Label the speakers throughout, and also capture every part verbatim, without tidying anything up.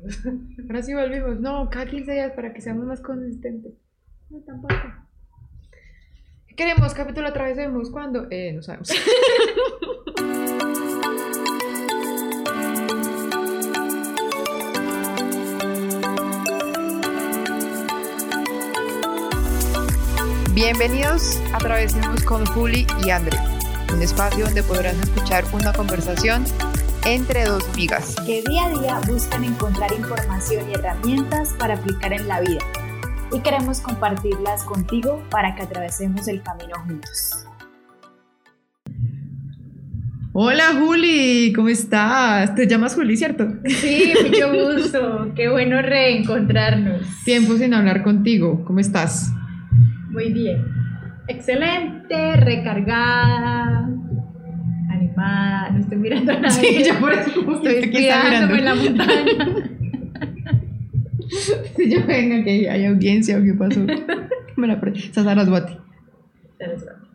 Speaker 1: Ahora sí volvimos. No, cada quince días para que seamos más consistentes. No, tampoco. ¿Qué queremos? ¿Capítulo atravesemos? ¿Cuándo? Eh, no sabemos. Bienvenidos a Atravesemos con Juli y Andre, un espacio donde podrás escuchar una conversación entre dos amigas
Speaker 2: que día a día buscan encontrar información y herramientas para aplicar en la vida, y queremos compartirlas contigo para que atravesemos el camino juntos.
Speaker 1: Hola Juli, ¿cómo estás? Te llamas Juli, ¿cierto?
Speaker 3: Sí, mucho gusto, qué bueno reencontrarnos.
Speaker 1: Tiempo sin hablar contigo, ¿cómo estás?
Speaker 3: Muy bien, excelente, recargada, animada, no estoy mirando a nadie.
Speaker 1: Sí, yo por eso justo
Speaker 3: estoy
Speaker 1: aquí está mirando
Speaker 3: en la montaña.
Speaker 1: Si yo venga que hay audiencia o qué pasó. Me la pre... Saraswati.
Speaker 3: Saraswati.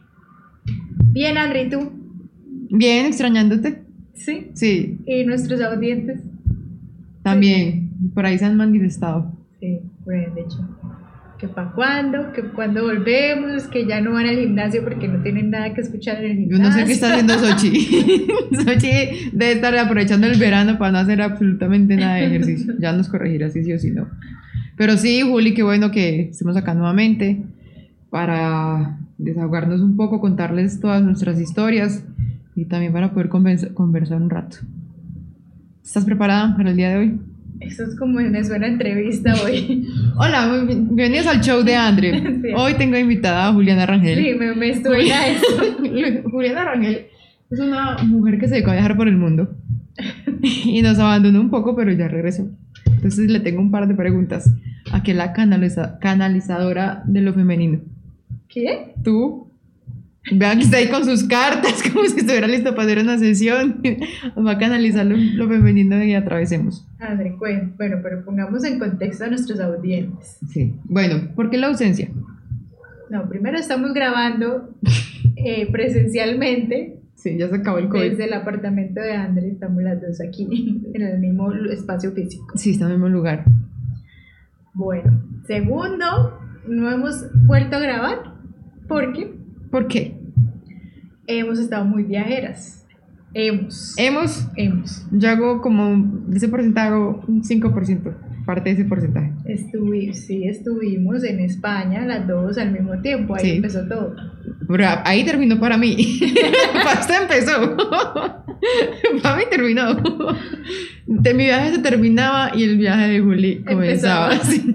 Speaker 3: Bien, André, ¿y tú?
Speaker 1: Bien, extrañándote.
Speaker 3: Sí.
Speaker 1: Sí.
Speaker 3: ¿Y nuestros audientes?
Speaker 1: También, sí. Por ahí se han manifestado.
Speaker 3: Sí, bueno, de hecho. Que para cuándo, que cuando volvemos, que ya no van al gimnasio porque no tienen nada que escuchar en el gimnasio.
Speaker 1: Yo no sé qué está haciendo Sochi. Sochi debe estar aprovechando el verano para no hacer absolutamente nada de ejercicio. Ya nos corregirá si sí o si no. Pero sí, Juli, qué bueno que estemos acá nuevamente para desahogarnos un poco, contarles todas nuestras historias y también para poder conversa- conversar un rato. ¿Estás preparada para el día de hoy?
Speaker 3: Eso es como me suena entrevista hoy.
Speaker 1: Hola, muy bien. Bienvenidos al show de Andre. Sí. Hoy tengo invitada a Juliana Rangel.
Speaker 3: Sí, me, me estuve a eso.
Speaker 1: Juliana Rangel es una mujer que se dedicó a viajar por el mundo y nos abandonó un poco, pero ya regresó. Entonces le tengo un par de preguntas. ¿A qué la canaliza- canalizadora de lo femenino?
Speaker 3: ¿Qué?
Speaker 1: ¿Tú? Vean que está ahí con sus cartas, como si estuviera listo para hacer una sesión. Va a canalizar lo, lo femenino y atravesemos.
Speaker 3: André, bueno, pero pongamos en contexto a nuestros audientes.
Speaker 1: Sí. Bueno, ¿por qué la ausencia?
Speaker 3: No, primero estamos grabando eh, presencialmente.
Speaker 1: Sí, ya se acabó el COVID.
Speaker 3: Desde el apartamento de André, estamos las dos aquí, en el mismo espacio físico.
Speaker 1: Sí, está en el mismo lugar.
Speaker 3: Bueno, segundo, no hemos vuelto a grabar porque...
Speaker 1: ¿Por qué?
Speaker 3: Hemos estado muy viajeras. Hemos.
Speaker 1: Hemos.
Speaker 3: Hemos.
Speaker 1: Yo hago como, de ese porcentaje, hago un cinco por ciento, parte de ese porcentaje.
Speaker 3: Estuvi, sí, estuvimos en España las dos al mismo tiempo, ahí sí. Empezó todo.
Speaker 1: Pero ahí terminó para mí. Para usted empezó. Para mí terminó. De mi viaje se terminaba y el viaje de Juli comenzaba. Sí.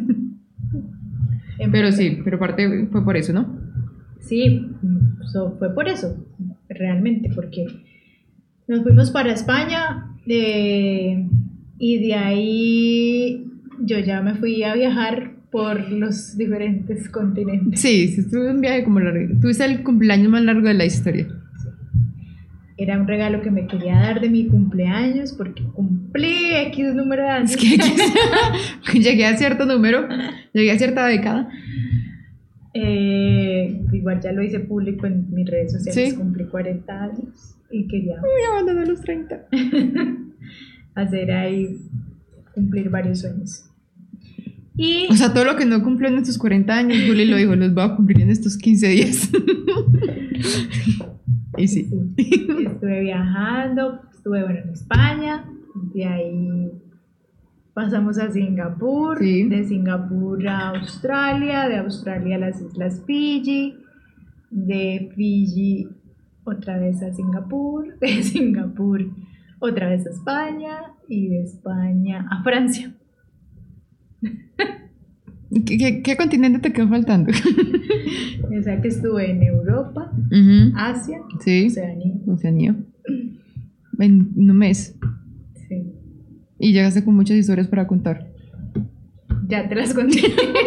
Speaker 1: Pero sí, pero parte fue por eso, ¿no?
Speaker 3: Sí, so, fue por eso, realmente, porque nos fuimos para España eh, y de ahí yo ya me fui a viajar por los diferentes continentes.
Speaker 1: Sí, sí, estuve un viaje como largo. Tuviste el cumpleaños más largo de la historia.
Speaker 3: Sí. Era un regalo que me quería dar de mi cumpleaños porque cumplí X número de años.
Speaker 1: Es que llegué a cierto número, llegué a cierta década.
Speaker 3: Eh, igual ya lo hice público en mis redes sociales,
Speaker 1: ¿sí?
Speaker 3: Cumplí cuarenta años y quería
Speaker 1: me abandoné a los treinta
Speaker 3: hacer ahí cumplir varios sueños y,
Speaker 1: o sea, todo lo que no cumplió en estos cuarenta años, Juli lo dijo, los voy a cumplir en estos quince días. Y sí,
Speaker 3: sí, estuve viajando, estuve bueno en España, de ahí pasamos a Singapur,
Speaker 1: sí.
Speaker 3: De Singapur a Australia, de Australia a las Islas Fiji, de Fiji otra vez a Singapur, de Singapur otra vez a España y de España a Francia.
Speaker 1: ¿Qué, qué, qué continente te quedó faltando?
Speaker 3: O sea que estuve en Europa,
Speaker 1: uh-huh.
Speaker 3: Asia,
Speaker 1: sí.
Speaker 3: Oceanía.
Speaker 1: Oceanía. En un mes.
Speaker 3: Sí.
Speaker 1: Y llegaste con muchas historias para contar.
Speaker 3: Ya te las conté.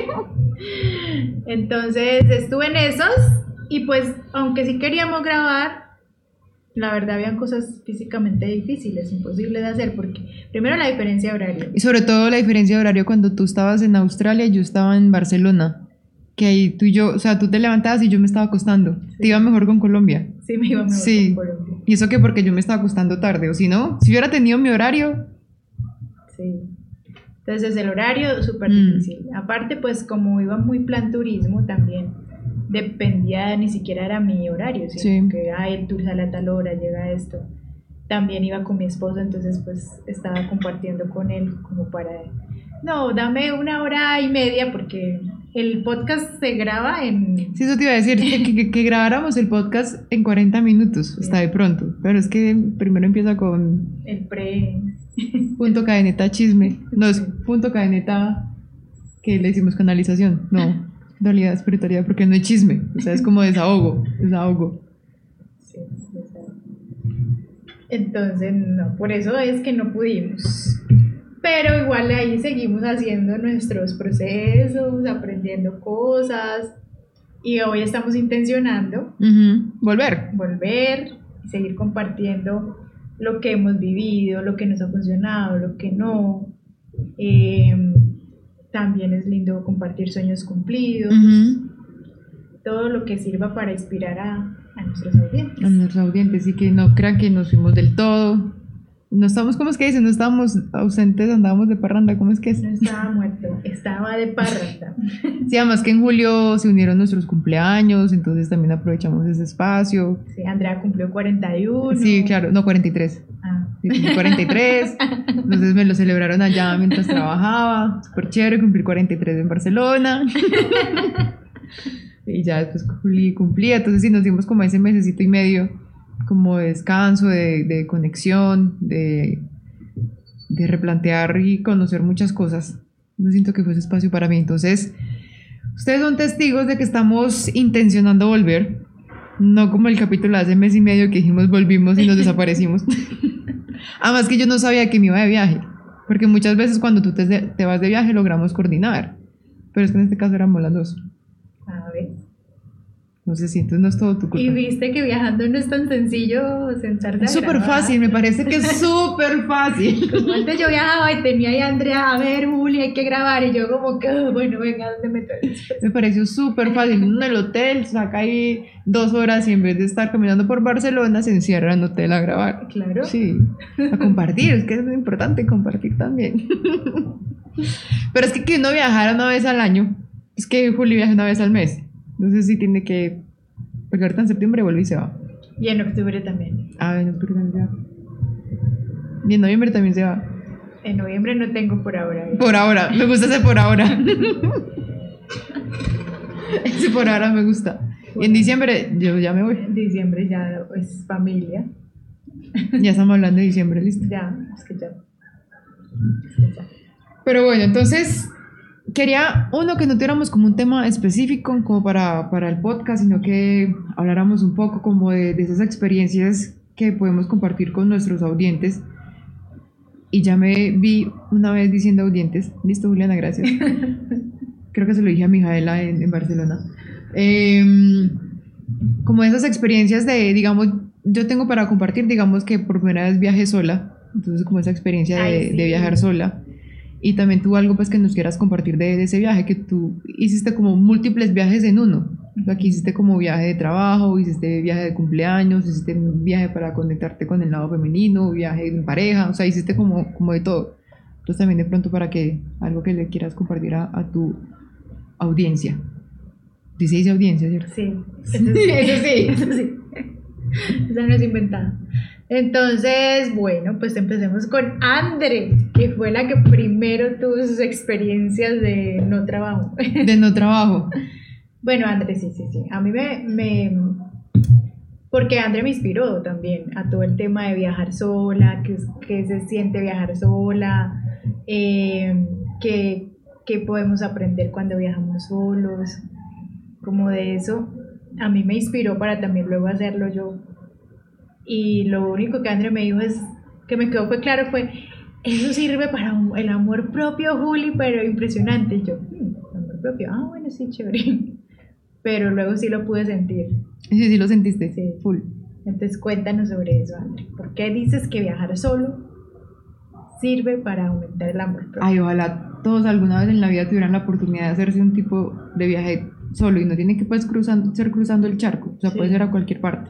Speaker 3: Entonces estuve en esos y pues aunque sí queríamos grabar, la verdad habían cosas físicamente difíciles, imposibles de hacer porque primero la diferencia de horario.
Speaker 1: Y sobre todo la diferencia de horario cuando tú estabas en Australia y yo estaba en Barcelona. Que ahí tú y yo, o sea, tú te levantabas y yo me estaba acostando. Sí. Te iba mejor con Colombia.
Speaker 3: Sí, me iba mejor
Speaker 1: sí.
Speaker 3: con Colombia.
Speaker 1: Y eso que porque yo me estaba acostando tarde, o si no, si yo hubiera tenido mi horario...
Speaker 3: Sí. Entonces el horario súper
Speaker 1: Mm.
Speaker 3: difícil. Aparte, pues como iba muy plan turismo también, dependía, ni siquiera era mi horario, sino
Speaker 1: Sí.
Speaker 3: que ah, el tour sale a tal hora, llega esto. También iba con mi esposo, entonces pues estaba compartiendo con él como para, no, dame una hora y media porque el podcast se graba en...
Speaker 1: Sí, eso te iba a decir, que, que- que grabáramos el podcast en cuarenta minutos, hasta de pronto. Pero es que primero empieza con
Speaker 3: El pre...
Speaker 1: punto cadeneta chisme. No, es punto cadeneta que le decimos canalización. No, realidad, espiritualidad, porque no es chisme. O sea, es como desahogo, desahogo.
Speaker 3: Sí, exacto. Entonces, no, por eso es que no pudimos. Pero igual ahí seguimos haciendo nuestros procesos, aprendiendo cosas. Y hoy estamos intencionando
Speaker 1: Ujú. Volver.
Speaker 3: volver y seguir compartiendo lo que hemos vivido, lo que nos ha funcionado, lo que no. Eh, también es lindo compartir sueños cumplidos,
Speaker 1: Ujú.
Speaker 3: todo lo que sirva para inspirar a, a nuestros audientes.
Speaker 1: A nuestros audientes, y que no crean que nos fuimos del todo. No estamos, ¿cómo es que dicen? No estábamos ausentes, andábamos de parranda, ¿cómo es que es?
Speaker 3: No estaba muerto, estaba de parranda.
Speaker 1: Sí, además que en julio se unieron nuestros cumpleaños, entonces también aprovechamos ese espacio.
Speaker 3: Sí, Andrea cumplió cuarenta y uno.
Speaker 1: Sí, claro, no, cuarenta y tres.
Speaker 3: Ah.
Speaker 1: Sí, cumplí cuarenta y tres, entonces me lo celebraron allá mientras trabajaba, súper chévere, cumplí cuarenta y tres en Barcelona. Y ya después cumplí, cumplí, entonces sí nos dimos como ese mesecito y medio como de descanso, de, de conexión, de, de replantear y conocer muchas cosas. Yo siento que fue ese espacio para mí. Entonces, ustedes son testigos de que estamos intencionando volver, no como el capítulo de hace mes y medio que dijimos volvimos y nos desaparecimos. Además que yo no sabía que me iba de viaje, porque muchas veces cuando tú te, te vas de viaje logramos coordinar, pero es que en este caso éramos las dos.
Speaker 3: A ver.
Speaker 1: No sé si entonces no es todo tu culpa.
Speaker 3: Y viste que viajando no es tan sencillo sentarse a
Speaker 1: Es súper
Speaker 3: grabar.
Speaker 1: fácil, me parece que es súper fácil.
Speaker 3: Como antes yo viajaba y tenía ahí a Andrea, a ver, Juli, hay que grabar. Y yo como que, "Ah, bueno, venga, ¿dónde me meto?"
Speaker 1: Me pareció súper fácil. Uno en el hotel saca ahí dos horas y en vez de estar caminando por Barcelona se encierra en el hotel a grabar.
Speaker 3: Claro.
Speaker 1: Sí, a compartir, es que es muy importante compartir también. Pero es que que uno viajara una vez al año, es que Juli viaja una vez al mes. Entonces sí tiene que, porque ahorita en septiembre vuelve y se va.
Speaker 3: Y en octubre también.
Speaker 1: Ah, en octubre también se va. Y en noviembre también se va.
Speaker 3: En noviembre no tengo por ahora. ¿eh?
Speaker 1: Por ahora, me gusta ese por ahora. Ese por ahora me gusta. Y en diciembre yo ya me voy.
Speaker 3: En diciembre ya es familia.
Speaker 1: Ya estamos hablando de diciembre, listo.
Speaker 3: Ya, es que ya. Es que ya.
Speaker 1: Pero bueno, entonces quería, uno, que no tuviéramos como un tema específico como para, para el podcast, sino que habláramos un poco como de, de esas experiencias que podemos compartir con nuestros audientes. Y ya me vi una vez diciendo audientes. Listo, Juliana, gracias. Creo que se lo dije a Mijaela en, en Barcelona. Eh, como esas experiencias de, digamos, yo tengo para compartir, digamos que por primera vez viajé sola. Entonces como esa experiencia de,
Speaker 3: Ay, sí.
Speaker 1: de viajar sola. Y también tú algo pues que nos quieras compartir de, de ese viaje, que tú hiciste como múltiples viajes en uno. Aquí hiciste como viaje de trabajo, hiciste viaje de cumpleaños, hiciste viaje para conectarte con el lado femenino, viaje en pareja, o sea, hiciste como, como de todo. Entonces también de pronto para que algo que le quieras compartir a, a tu audiencia. Dice dice audiencia, ¿cierto?
Speaker 3: Sí, eso sí.
Speaker 1: Eso sí.
Speaker 3: Eso sí. Esa no es inventada. Entonces, bueno, pues empecemos con Andre, que fue la que primero tuvo sus experiencias de no trabajo.
Speaker 1: De no trabajo.
Speaker 3: Bueno, Andre, sí, sí, sí. A mí me, me... Porque Andre me inspiró también a todo el tema de viajar sola, que, que se siente viajar sola, eh, que, que podemos aprender cuando viajamos solos, como de eso. A mí me inspiró para también luego hacerlo yo. Y lo único que Andre me dijo es, que me quedó fue claro, fue, eso sirve para un- el amor propio, Juli, pero impresionante. Y yo, "Hmm, amor propio, ah, bueno, sí, chévere." Pero luego sí lo pude sentir.
Speaker 1: Sí, sí lo sentiste.
Speaker 3: Sí.
Speaker 1: Full.
Speaker 3: Entonces cuéntanos sobre eso, Andre. ¿Por qué dices que viajar solo sirve para aumentar el amor propio?
Speaker 1: Ay, ojalá todos alguna vez en la vida tuvieran la oportunidad de hacerse un tipo de viaje solo y no tiene que pues, cruzando, ser cruzando el charco, o sea,
Speaker 3: Sí.
Speaker 1: puede ser a cualquier parte.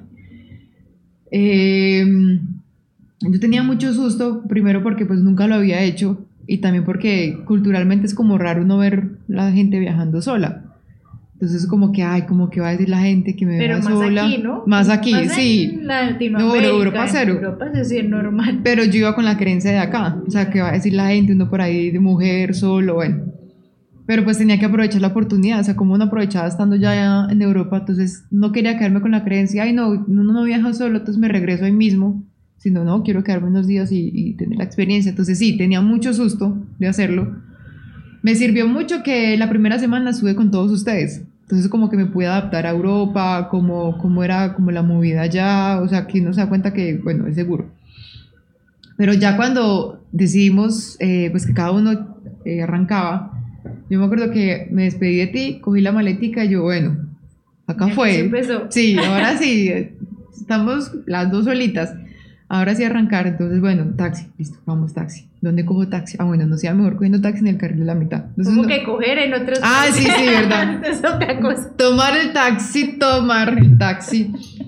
Speaker 1: Eh, yo tenía mucho susto, primero porque pues nunca lo había hecho y también porque culturalmente es como raro uno ver la gente viajando sola. Entonces como que, ay, como que va a decir la gente que me
Speaker 3: Pero
Speaker 1: vea
Speaker 3: más
Speaker 1: sola.
Speaker 3: aquí, ¿no?
Speaker 1: Más aquí,
Speaker 3: Más
Speaker 1: sí.
Speaker 3: en Latinoamérica.
Speaker 1: No, Europa cero.
Speaker 3: En Europa sí es normal.
Speaker 1: Pero yo iba con la creencia de acá, o sea, que va a decir la gente, uno por ahí de mujer, solo, bueno. Pero pues tenía que aprovechar la oportunidad, o sea, como uno aprovechaba estando ya en Europa, entonces no quería quedarme con la creencia, ay, no, uno no viaja solo, entonces me regreso ahí mismo, sino, no, quiero quedarme unos días y, y tener la experiencia. Entonces sí, tenía mucho susto de hacerlo. Me sirvió mucho que la primera semana estuve con todos ustedes. Entonces como que me pude adaptar a Europa, como, como era como la movida allá, o sea, que uno se da cuenta que, bueno, es seguro. Pero ya cuando decidimos, eh, pues que cada uno eh, arrancaba, yo me acuerdo que me despedí de ti, cogí la maletica y yo, bueno, acá
Speaker 3: Ya
Speaker 1: fue.
Speaker 3: se empezó.
Speaker 1: Sí, ahora sí, estamos las dos solitas. Ahora sí arrancar, entonces bueno, taxi, listo, vamos taxi. ¿Dónde cojo taxi? Ah, bueno, no sea mejor cogiendo taxi en el carril de la mitad. Entonces,
Speaker 3: Como
Speaker 1: no-
Speaker 3: que coger en otros
Speaker 1: Ah, sí, sí, verdad.
Speaker 3: es otra cosa.
Speaker 1: Tomar el taxi, tomar el taxi.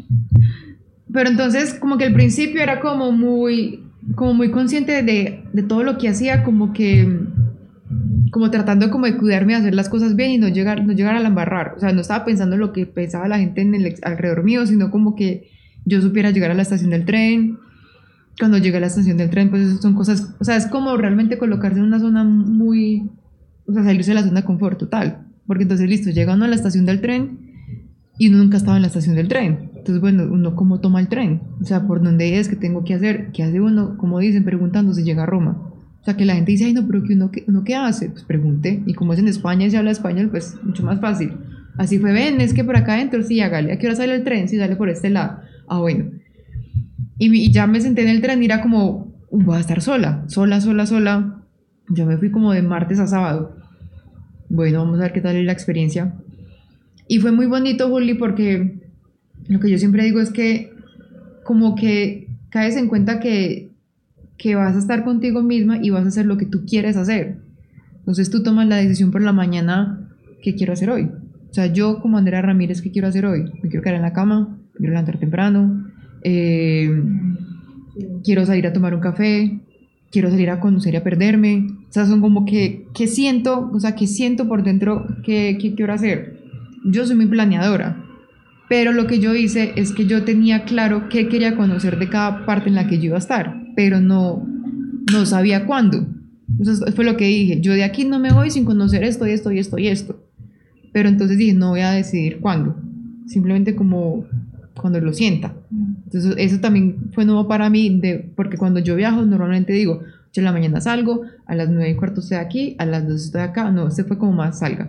Speaker 1: Pero entonces como que al principio era como muy, como muy consciente de, de todo lo que hacía, como que, como tratando como de cuidarme de hacer las cosas bien y no llegar, no llegar a la embarrar. O sea, no estaba pensando en lo que pensaba la gente en el ex- alrededor mío, sino como que yo supiera llegar a la estación del tren. Cuando llegué a la estación del tren, pues eso son cosas, o sea, es como realmente colocarse en una zona muy, o sea, salirse de la zona de confort total. Porque entonces, listo, llega uno a la estación del tren y uno nunca estaba en la estación del tren. Entonces, bueno, uno cómo toma el tren, o sea, por dónde es, qué tengo que hacer, qué hace uno, como dicen, preguntando si llega a Roma. O sea, que la gente dice, ay, no, pero que uno, ¿qué, uno qué hace? Pues pregunte. Y como es en España y se habla español, pues mucho más fácil. Así fue, ven, es que por acá adentro, sí, hágale. ¿A qué hora sale el tren? Sí, sale por este lado. Ah, bueno. Y, y ya me senté en el tren y era como, "Uy, voy a estar sola, sola, sola, sola". Yo me fui como de martes a sábado. Bueno, vamos a ver qué tal es la experiencia. Y fue muy bonito, Juli, porque lo que yo siempre digo es que como que caes en cuenta que, que vas a estar contigo misma y vas a hacer lo que tú quieres hacer. Entonces tú tomas la decisión por la mañana, ¿qué quiero hacer hoy? O sea, yo como Andrea Ramírez, ¿qué quiero hacer hoy? Me quiero quedar en la cama, me quiero levantar temprano, eh, quiero salir a tomar un café, quiero salir a conocer y a perderme. O sea, son como que, que siento, o sea, que siento por dentro que, que quiero hacer. Yo soy muy planeadora, pero lo que yo hice es que yo tenía claro qué quería conocer de cada parte en la que yo iba a estar, pero no, no sabía cuándo. Entonces fue lo que dije, yo de aquí no me voy sin conocer esto y esto y esto y esto. Pero entonces dije, no voy a decidir cuándo, simplemente como cuando lo sienta. Entonces eso también fue nuevo para mí, de, porque cuando yo viajo normalmente digo, ocho de la mañana salgo, a las nueve y cuarto estoy aquí, a las dos estoy acá. No, este fue como más salga.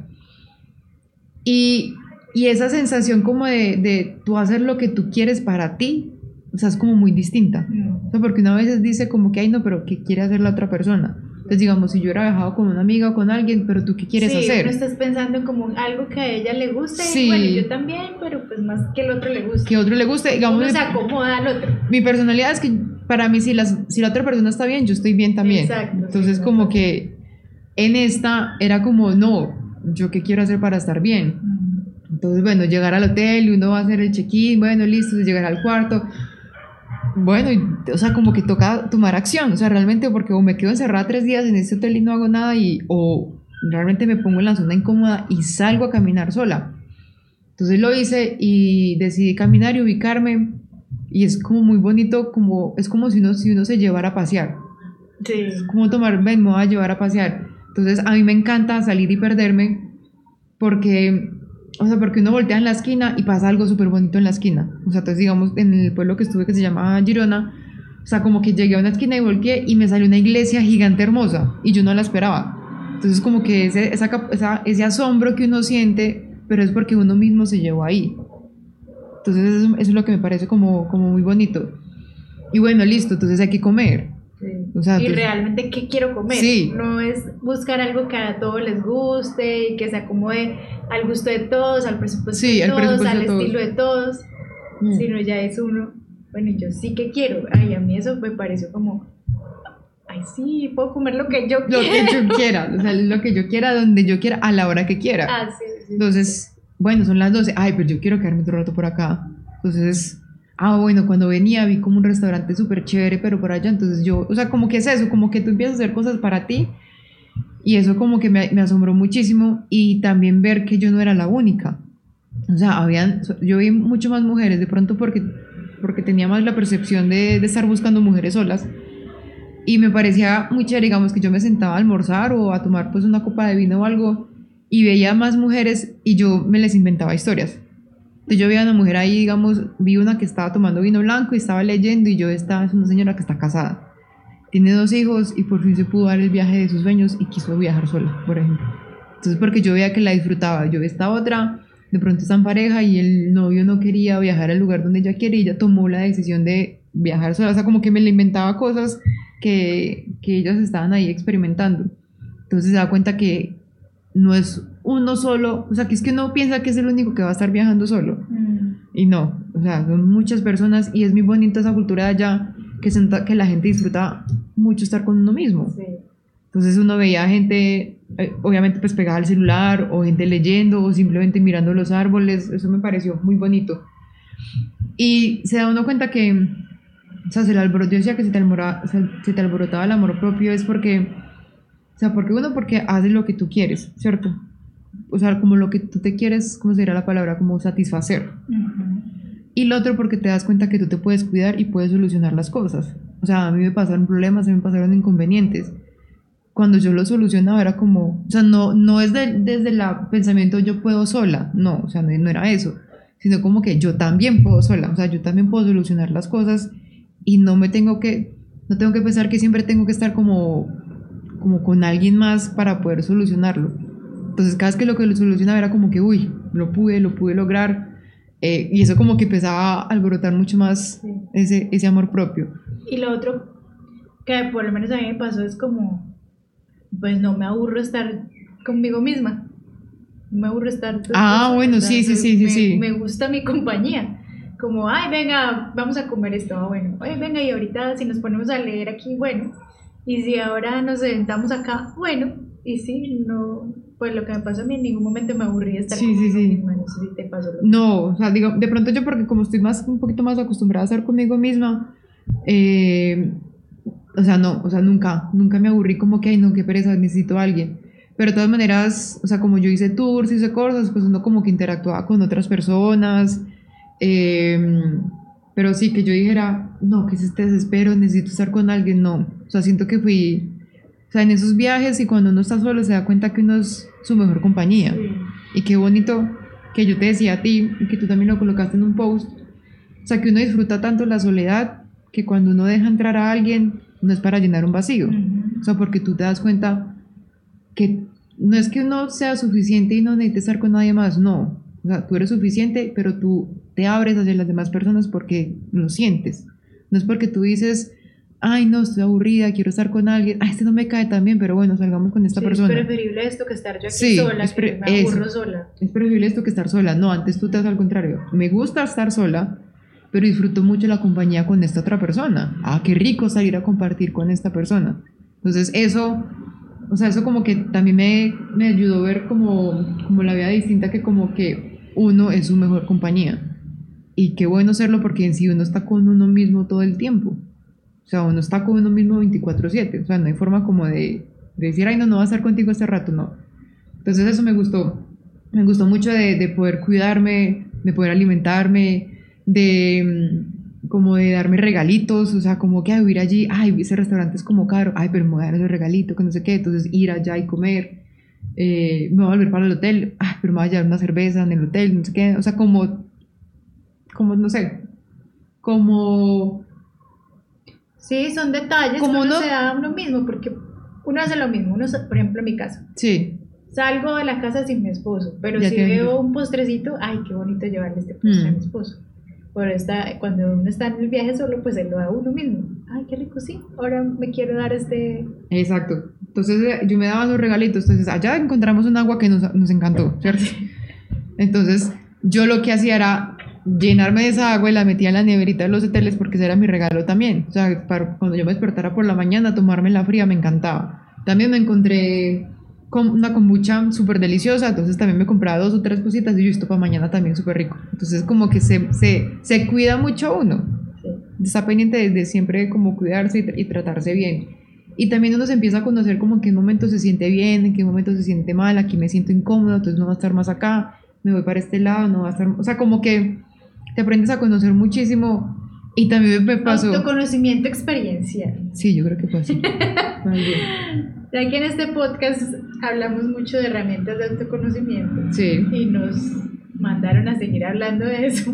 Speaker 1: Y, y esa sensación como de, de tú hacer lo que tú quieres para ti, o sea, es como muy distinta. O sea, porque una vez dice como que, ay, no, pero ¿qué quiere hacer la otra persona? Entonces, digamos, si yo hubiera viajado con una amiga o con alguien, pero tú, ¿qué quieres
Speaker 3: sí,
Speaker 1: hacer?
Speaker 3: no estás pensando como algo que a ella le guste,
Speaker 1: Sí.
Speaker 3: y bueno, yo también, pero pues más que el otro le guste.
Speaker 1: Que a otro le guste, digamos,
Speaker 3: Uno se
Speaker 1: mi,
Speaker 3: acomoda al otro.
Speaker 1: mi personalidad es que para mí, si, las, si la otra persona está bien, yo estoy bien también.
Speaker 3: Exacto,
Speaker 1: Entonces,
Speaker 3: sí,
Speaker 1: como
Speaker 3: me pasa.
Speaker 1: que en esta era como, no, ¿yo qué quiero hacer para estar bien? Entonces, bueno, llegar al hotel y uno va a hacer el check-in, bueno, listo, llegar al cuarto. Bueno, y, o sea, como que toca tomar acción, o sea, realmente, porque o me quedo encerrada tres días en este hotel y no hago nada, y, o realmente me pongo en la zona incómoda y salgo a caminar sola. Entonces lo hice y decidí caminar y ubicarme, y es como muy bonito, como, es como si uno, si uno se llevara a pasear,
Speaker 3: Sí.
Speaker 1: como tomar, ven, me voy a llevar a pasear. Entonces a mí me encanta salir y perderme, porque, o sea, porque uno voltea en la esquina y pasa algo súper bonito en la esquina. O sea, entonces digamos, en el pueblo que estuve que se llama Girona, o sea, como que llegué a una esquina y volteé y me salió una iglesia gigante hermosa y yo no la esperaba. Entonces como que ese, esa, cap- esa, ese asombro que uno siente, pero es porque uno mismo se llevó ahí. Entonces eso, eso es lo que me parece como, como muy bonito. Y bueno, listo, entonces hay que comer.
Speaker 3: Sí.
Speaker 1: O sea,
Speaker 3: y
Speaker 1: entonces-
Speaker 3: realmente qué quiero comer.
Speaker 1: Sí.
Speaker 3: No es buscar algo que a todos les guste y que se acomode al gusto de todos, al presupuesto
Speaker 1: Sí,
Speaker 3: de
Speaker 1: al
Speaker 3: todos,
Speaker 1: presupuesto
Speaker 3: al
Speaker 1: de todos.
Speaker 3: estilo de todos,
Speaker 1: Mm.
Speaker 3: sino ya es uno, bueno, yo sí que quiero. Ay, a mí eso me pareció como, ay, sí, puedo comer lo que yo
Speaker 1: Lo
Speaker 3: quiera.
Speaker 1: que yo quiera, o sea, lo que yo quiera, donde yo quiera, a la hora que quiera.
Speaker 3: Ah, sí, sí.
Speaker 1: Entonces, bueno, son las doce. Ay, pero yo quiero quedarme otro rato por acá. Entonces, ah, bueno, cuando venía vi como un restaurante súper chévere, pero por allá, entonces yo, o sea, como que es eso, como que tú empiezas a hacer cosas para ti, y eso como que me, me asombró muchísimo, y también ver que yo no era la única, o sea, habían, yo vi mucho más mujeres, de pronto porque, porque tenía más la percepción de, de estar buscando mujeres solas, y me parecía muy chévere, digamos, que yo me sentaba a almorzar o a tomar pues una copa de vino o algo, y veía más mujeres y yo me les inventaba historias. Entonces yo veía a una mujer ahí, digamos, vi una que estaba tomando vino blanco y estaba leyendo, y yo, esta es una señora que está casada, tiene dos hijos y por fin se pudo dar el viaje de sus sueños y quiso viajar sola, por ejemplo. Entonces porque yo veía que la disfrutaba, yo esta otra, de pronto está en pareja y el novio no quería viajar al lugar donde ella quiere y ella tomó la decisión de viajar sola, o sea, como que me le inventaba cosas que, que ellas estaban ahí experimentando. Entonces se da cuenta que no es uno solo, o sea, que es que uno piensa que es el único que va a estar viajando solo, mm. y no, o sea, son muchas personas, y es muy bonita esa cultura de allá, que, se, que la gente disfruta mucho estar con uno mismo. Sí. Entonces uno veía gente, eh, obviamente pues pegada al celular, o gente leyendo, o simplemente mirando los árboles, eso me pareció muy bonito. Y se da uno cuenta que, o sea, se le alborotó, yo decía que se te, alborotaba, se, se te alborotaba el amor propio, es porque, o sea, porque uno, porque haces lo que tú quieres, ¿cierto? O sea, como lo que tú te quieres, ¿cómo sería la palabra? Como satisfacer. Uh-huh. Y lo otro porque te das cuenta que tú te puedes cuidar y puedes solucionar las cosas. O sea, a mí me pasaron problemas, a mí me pasaron inconvenientes. Cuando yo lo solucionaba era como, o sea, no, no es de, desde el pensamiento yo puedo sola, no, o sea, no, no era eso, sino como que yo también puedo sola, o sea, yo también puedo solucionar las cosas y no me tengo que, no tengo que pensar que siempre tengo que estar como, como con alguien más para poder solucionarlo. Entonces cada vez que lo que lo solucionaba era como que, uy, lo pude, lo pude lograr, eh, y eso como que empezaba a alborotar mucho más, sí, ese, ese amor propio.
Speaker 3: Y lo otro que por lo menos a mí me pasó es como, pues no me aburro estar conmigo misma, no me aburro estar...
Speaker 1: Ah, bueno, sí, sí, sí,
Speaker 3: me,
Speaker 1: sí.
Speaker 3: Me gusta mi compañía, como, ay, venga, vamos a comer esto, ah, bueno, ay, venga, y ahorita si nos ponemos a leer aquí, bueno, y si ahora nos sentamos acá, bueno, y sí, no... Pues lo que me pasó a mí, en ningún momento me aburrí de estar
Speaker 1: sí,
Speaker 3: conmigo
Speaker 1: sí, sí.
Speaker 3: misma, no sé si te pasó lo
Speaker 1: No, o sea, digo, de pronto yo porque como estoy más, un poquito más acostumbrada a estar conmigo misma, eh, o sea, no, o sea, nunca, nunca me aburrí como que, ay, no, qué pereza, necesito a alguien. Pero de todas maneras, o sea, como yo hice tours, hice cosas, pues uno como que interactuaba con otras personas, eh, pero sí, que yo dijera, no, que es este desespero, necesito estar con alguien, no, o sea, siento que fui... O sea, en esos viajes y cuando uno está solo se da cuenta que uno es su mejor compañía. Sí. Y qué bonito que yo te decía a ti y que tú también lo colocaste en un post. O sea, que uno disfruta tanto la soledad que cuando uno deja entrar a alguien no es para llenar un vacío. Uh-huh. O sea, porque tú te das cuenta que no es que uno sea suficiente y no necesite estar con nadie más, no. O sea, tú eres suficiente, pero tú te abres hacia las demás personas porque lo sientes. No es porque tú dices... ay, no, estoy aburrida, quiero estar con alguien, ay, este no me cae tan bien, pero bueno, salgamos con esta
Speaker 3: sí,
Speaker 1: persona.
Speaker 3: Es preferible esto que estar yo aquí
Speaker 1: sí,
Speaker 3: sola,
Speaker 1: es pre-
Speaker 3: que me aburro
Speaker 1: eso,
Speaker 3: sola.
Speaker 1: Es preferible esto que estar sola. No, antes tú te das al contrario. Me gusta estar sola, pero disfruto mucho la compañía con esta otra persona. Ah, qué rico salir a compartir con esta persona. Entonces eso, o sea, eso como que también me, me ayudó a ver como, como la vida distinta, que como que uno es su mejor compañía. Y qué bueno serlo porque en sí uno está con uno mismo todo el tiempo. O sea, uno está con uno mismo veinticuatro siete, o sea, no hay forma como de, de decir, ay, no, no va a estar contigo este rato, no. Entonces eso me gustó, me gustó mucho de, de poder cuidarme, de poder alimentarme, de como de darme regalitos, o sea, como que a vivir allí, ay, ese restaurante es como caro, ay, pero me voy a dar ese regalito, que no sé qué, entonces ir allá y comer, eh, me voy a volver para el hotel, ay, pero me voy a llevar una cerveza en el hotel, no sé qué, o sea, como, como, no sé, como...
Speaker 3: Sí, son detalles
Speaker 1: como
Speaker 3: que uno
Speaker 1: uno
Speaker 3: se da a uno mismo, porque uno hace lo mismo, uno, por ejemplo, en mi caso.
Speaker 1: Sí.
Speaker 3: Salgo de la casa sin mi esposo, pero
Speaker 1: ya
Speaker 3: si veo un postrecito, ay, qué bonito llevarle este postre mm. a mi esposo. Pero está, cuando uno está en el viaje solo, pues él lo da a uno mismo. Ay, qué rico, sí, ahora me quiero dar este...
Speaker 1: Exacto. Entonces yo me daba los regalitos, entonces allá encontramos un agua que nos, nos encantó, ¿cierto? Entonces yo lo que hacía era... llenarme de esa agua y la metía en la neverita de los hoteles porque ese era mi regalo también. O sea, para cuando yo me despertara por la mañana, tomarme la fría me encantaba. También me encontré con una kombucha súper deliciosa, entonces también me compraba dos o tres cositas y yo esto para mañana también súper rico. Entonces como que se, se, se cuida mucho uno, sí. Está pendiente de, de siempre como cuidarse y, y tratarse bien. Y también uno se empieza a conocer como en qué momento se siente bien, en qué momento se siente mal, aquí me siento incómodo, entonces no va a estar más acá, me voy para este lado, no va a estar... O sea, como que te aprendes a conocer muchísimo. Y también me pasó...
Speaker 3: Autoconocimiento experiencial.
Speaker 1: Sí, yo creo que fue así.
Speaker 3: Ya que en este podcast hablamos mucho de herramientas de autoconocimiento.
Speaker 1: Sí.
Speaker 3: Y nos mandaron a seguir hablando de eso.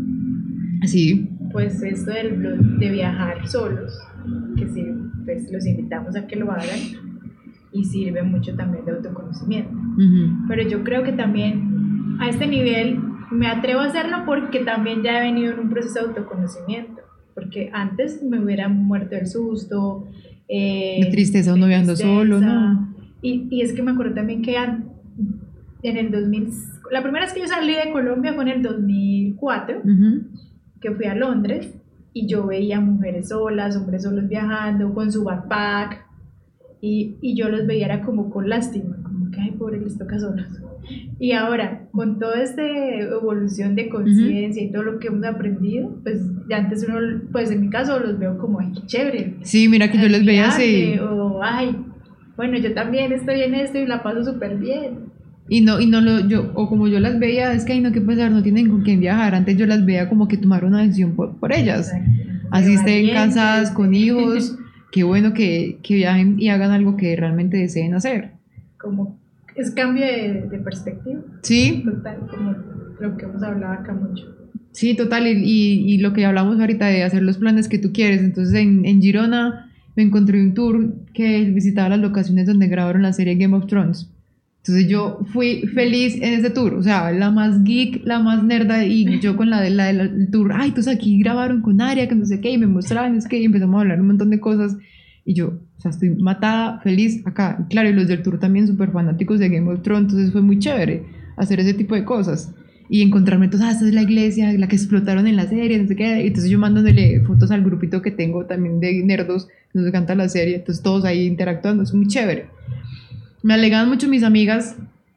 Speaker 1: Sí.
Speaker 3: Pues esto del blog de viajar solos, que sí, pues los invitamos a que lo hagan y sirve mucho también de autoconocimiento. Uh-huh. Pero yo creo que también a este nivel me atrevo a hacerlo porque también ya he venido en un proceso de autoconocimiento, porque antes me hubiera muerto del susto, eh,
Speaker 1: de tristeza, uno viajando solo, ¿no?
Speaker 3: Y, y es que me acuerdo también que en el dos mil, la primera vez que yo salí de Colombia fue en el dos mil cuatro, uh-huh. que fui a Londres y yo veía mujeres solas, hombres solos viajando con su backpack y, y yo los veía era como con lástima, como que ay pobre les toca solos. Y ahora, con toda esta evolución de conciencia uh-huh. y todo lo que hemos aprendido, pues ya antes uno, pues en mi caso los veo como, ay, qué chévere.
Speaker 1: Sí, mira que yo los veía así.
Speaker 3: O, ay, bueno, yo también estoy en esto y la paso súper bien.
Speaker 1: Y no, y no lo, yo, o como yo las veía, es que hay no que pasar, no tienen con quién viajar. Antes yo las veía como que tomaron una decisión por, por ellas. Exacto. Así estén cansadas, con hijos, qué bueno que, que viajen y hagan algo que realmente deseen hacer.
Speaker 3: Como es cambio de, de perspectiva.
Speaker 1: Sí.
Speaker 3: Total, como lo que hemos hablado acá mucho.
Speaker 1: Sí, total, y, y, y lo que hablamos ahorita de hacer los planes que tú quieres. Entonces en, en Girona me encontré un tour que visitaba las locaciones donde grabaron la serie Game of Thrones. Entonces yo fui feliz en ese tour, o sea, la más geek, la más nerda, y yo con la del la, la, tour, ay, pues aquí grabaron con Aria, que no sé qué, y me mostraban, es que, y empezamos a hablar un montón de cosas, y yo, o sea, estoy matada, feliz acá. Y claro, y los del tour también súper fanáticos de Game of Thrones, entonces fue muy chévere hacer ese tipo de cosas, y encontrarme, entonces, ah, esta es la iglesia, la que explotaron en la serie, no sé qué, y entonces yo mandándole fotos al grupito que tengo también de nerdos, que nos encanta la serie, entonces todos ahí interactuando, es muy chévere. Me alegaban mucho mis amigas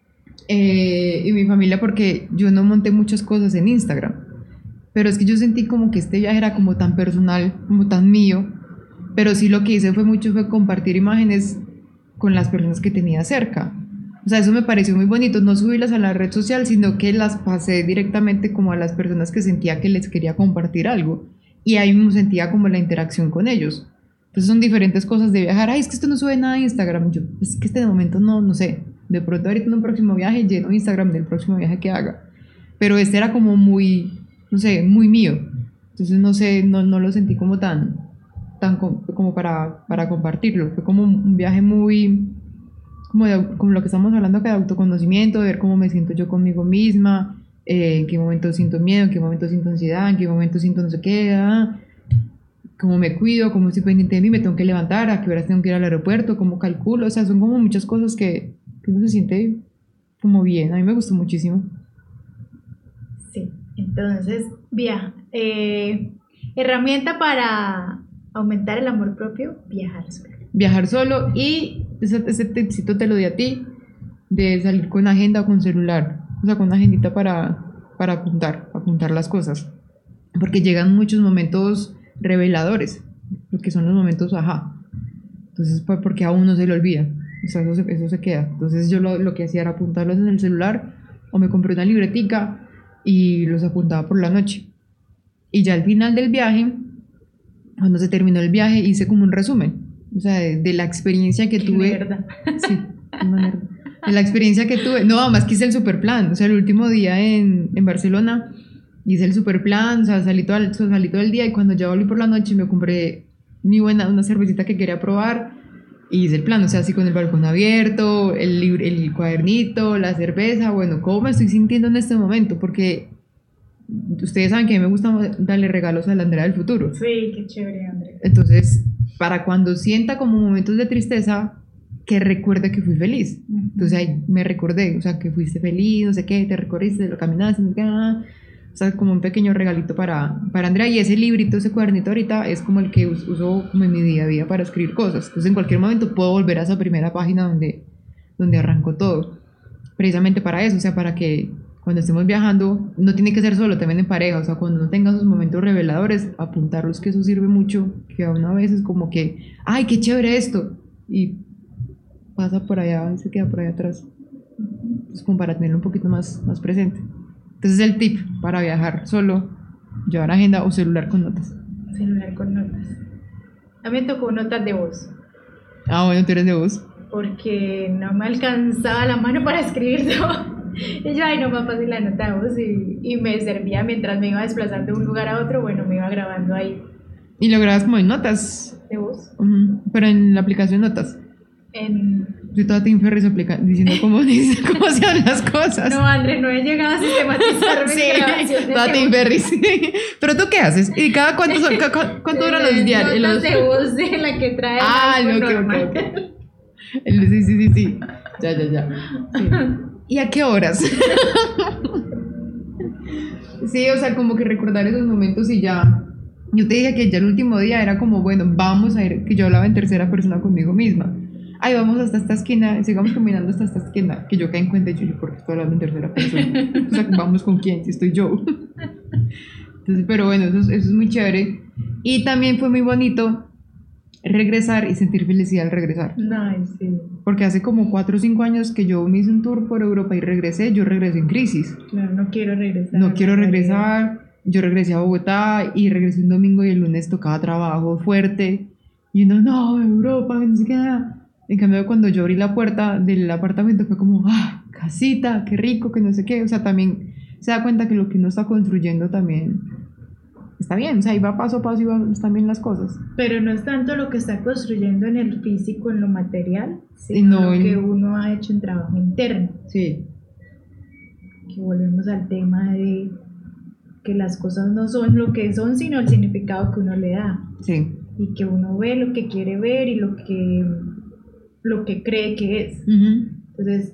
Speaker 1: eh, y mi familia porque yo no monté muchas cosas en Instagram, pero es que yo sentí como que este viaje era como tan personal, como tan mío, pero sí lo que hice fue mucho fue compartir imágenes con las personas que tenía cerca. O sea, eso me pareció muy bonito, no subirlas a la red social, sino que las pasé directamente como a las personas que sentía que les quería compartir algo, y ahí me sentía como la interacción con ellos. Entonces son diferentes cosas de viajar. Ay, es que esto no sube nada a Instagram. Yo, es que este momento no, no sé. De pronto ahorita en un próximo viaje lleno Instagram del próximo viaje que haga. Pero este era como muy, no sé, muy mío. Entonces no sé, no, no lo sentí como tan, tan com, como para, para compartirlo. Fue como un viaje muy, como, de, como lo que estamos hablando acá de autoconocimiento, de ver cómo me siento yo conmigo misma, eh, en qué momento siento miedo, en qué momento siento ansiedad, en qué momento siento no sé qué, ah, cómo me cuido, cómo estoy pendiente de mí, me tengo que levantar, a qué horas tengo que ir al aeropuerto, cómo calculo, o sea, son como muchas cosas que, que uno se siente como bien. A mí me gustó muchísimo.
Speaker 3: Sí, entonces, viaja. Eh, herramienta para aumentar el amor propio, viajar solo.
Speaker 1: Viajar solo, y ese, ese tipcito te lo di a ti, de salir con agenda o con celular, o sea, con una agendita para, para apuntar, apuntar las cosas, porque llegan muchos momentos reveladores, porque son los momentos ajá, entonces pues porque a uno se le olvida, o sea, eso se, eso se queda. Entonces yo lo, lo que hacía era apuntarlos en el celular, o me compré una libretica y los apuntaba por la noche, y ya al final del viaje, cuando se terminó el viaje, hice como un resumen, o sea, de, de la experiencia que tuve.
Speaker 3: Mierda.
Speaker 1: Sí, una mierda. De la experiencia que tuve, no, más que hice el super plan, o sea, el último día en, en Barcelona hice el super plan, o sea, salí todo, el, salí todo el día, y cuando ya volví por la noche me compré mi buena, una cervecita que quería probar, y hice el plan, o sea, así con el balcón abierto, el, libro, el cuadernito, la cerveza. Bueno, ¿cómo me estoy sintiendo en este momento? Porque ustedes saben que a mí me gusta darle regalos a la Andrea del futuro.
Speaker 3: Sí, qué chévere, Andrea.
Speaker 1: Entonces, para cuando sienta como momentos de tristeza, que recuerde que fui feliz. Entonces ahí me recordé, o sea, que fuiste feliz, no sé qué, te recorriste, lo caminaste, no sé qué, o sea, como un pequeño regalito para, para Andrea. Y ese librito, ese cuadernito ahorita es como el que uso como en mi día a día para escribir cosas. Entonces en cualquier momento puedo volver a esa primera página donde, donde arrancó todo. Precisamente para eso, o sea, para que cuando estemos viajando, no tiene que ser solo, también en pareja, o sea, cuando uno tenga esos momentos reveladores, apuntarlos, que eso sirve mucho, que a una vez es como que, ay, qué chévere esto, y pasa por allá y se queda por allá atrás. Es como para tenerlo un poquito más, más presente. Entonces el tip para viajar solo, llevar agenda o celular con notas.
Speaker 3: Celular con notas. A mí me tocó notas de voz.
Speaker 1: Ah, bueno, tú eres de voz.
Speaker 3: Porque no me alcanzaba la mano para escribir todo. Y yo, ay, no me pasé la nota de voz y, y me servía mientras me iba a desplazar de un lugar a otro, bueno, me iba grabando ahí.
Speaker 1: ¿Y lo grabas como en notas?
Speaker 3: ¿De voz?
Speaker 1: Uh-huh. Pero en la aplicación notas.
Speaker 3: En...
Speaker 1: Yo toda Tim Ferriss aplica- diciendo cómo, dice, cómo se hacen las cosas.
Speaker 3: No, André, no he llegado a sistematizar mis
Speaker 1: sí,
Speaker 3: grabaciones.
Speaker 1: toda Tim Ferriss, sí. Pero ¿tú qué haces? ¿Y cada cuánto, son, ca- ca- cuánto duran los diarios?
Speaker 3: Notas
Speaker 1: Los...
Speaker 3: de voz de la que trae
Speaker 1: Ah,
Speaker 3: el
Speaker 1: no, que
Speaker 3: normal.
Speaker 1: sí, sí, sí, sí. Ya, ya, ya. Sí. ¿Y a qué horas? Sí, o sea, como que recordar esos momentos y ya. Yo te dije que ya el último día era como, bueno, vamos a ir, que yo hablaba en tercera persona conmigo misma. Ay, vamos hasta esta esquina, sigamos caminando hasta esta esquina. Que yo caí en cuenta y yo, yo, ¿por qué estoy hablando en tercera persona? O sea, vamos con quién, si estoy yo. Entonces, pero bueno, eso, es- eso es muy chévere. Y también fue muy bonito regresar y sentir felicidad al regresar.
Speaker 3: No, sí,
Speaker 1: Porque hace como cuatro o cinco años que yo me hice un tour por Europa y regresé, yo regresé en crisis.
Speaker 3: claro, no quiero regresar.
Speaker 1: No quiero regresar, yo regresé a Bogotá y regresé un domingo y el lunes tocaba trabajo fuerte. Y uno, no, Europa, no sé qué. En cambio, cuando yo abrí la puerta del apartamento fue como, ah, casita, qué rico, que no sé qué. O sea, también se da cuenta que lo que uno está construyendo también está bien. O sea, ahí va paso a paso y van, están bien las cosas.
Speaker 3: Pero no es tanto lo que está construyendo en el físico, en lo material,
Speaker 1: Sí,
Speaker 3: sino
Speaker 1: no,
Speaker 3: lo
Speaker 1: en-
Speaker 3: que uno ha hecho en trabajo interno.
Speaker 1: Sí.
Speaker 3: Que volvemos al tema de que las cosas no son lo que son, sino el significado que uno le da.
Speaker 1: Sí.
Speaker 3: Y que uno ve lo que quiere ver y lo que, lo que cree que es.
Speaker 1: Ujú.
Speaker 3: Entonces,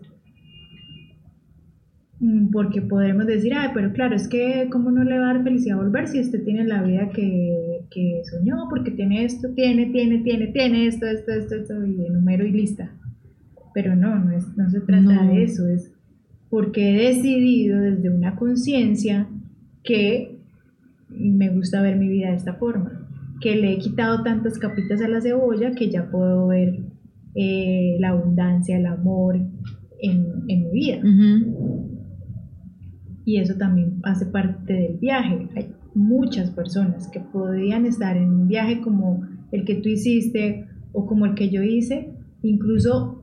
Speaker 3: mm, porque podemos decir, ay, pero claro, es que cómo no le va a dar felicidad volver si usted tiene la vida que, que soñó, porque tiene esto, tiene, tiene, tiene, tiene esto, esto, esto, esto, y enumero y lista. Pero no, no, es, no se trata
Speaker 1: No.
Speaker 3: de eso, es porque he decidido desde una conciencia que me gusta ver mi vida de esta forma, que le he quitado tantas capitas a la cebolla que ya puedo ver eh, la abundancia, el amor en, en mi vida.
Speaker 1: Ujú.
Speaker 3: Y eso también hace parte del viaje. Hay muchas personas que podrían estar en un viaje como el que tú hiciste o como el que yo hice, incluso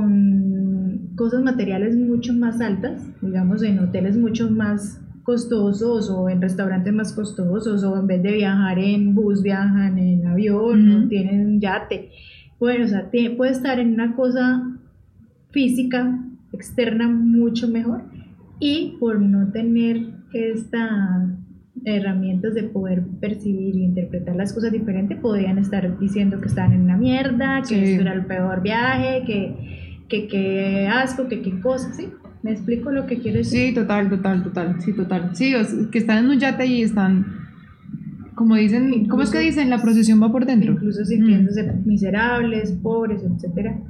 Speaker 3: con cosas materiales mucho más altas, digamos en hoteles mucho más costosos o en restaurantes más costosos, o en vez de viajar en bus viajan en avión,
Speaker 1: Ujú.
Speaker 3: o tienen un yate. Bueno, o sea, tiene- puede estar en una cosa física externa mucho mejor, y por no tener estas herramientas de poder percibir e interpretar las cosas diferente, podrían estar diciendo que estaban en una mierda, que
Speaker 1: Sí.
Speaker 3: esto era el peor viaje, que que qué asco, que qué cosas, ¿sí? ¿Me explico lo que quiero decir?
Speaker 1: Sí, total, total, total, sí, total. Sí, o sea, que están en un yate y están, como dicen, ¿cómo es que
Speaker 3: Incluso-
Speaker 1: dicen? La procesión va por dentro.
Speaker 3: Incluso sintiéndose miserables, pobres, etcétera.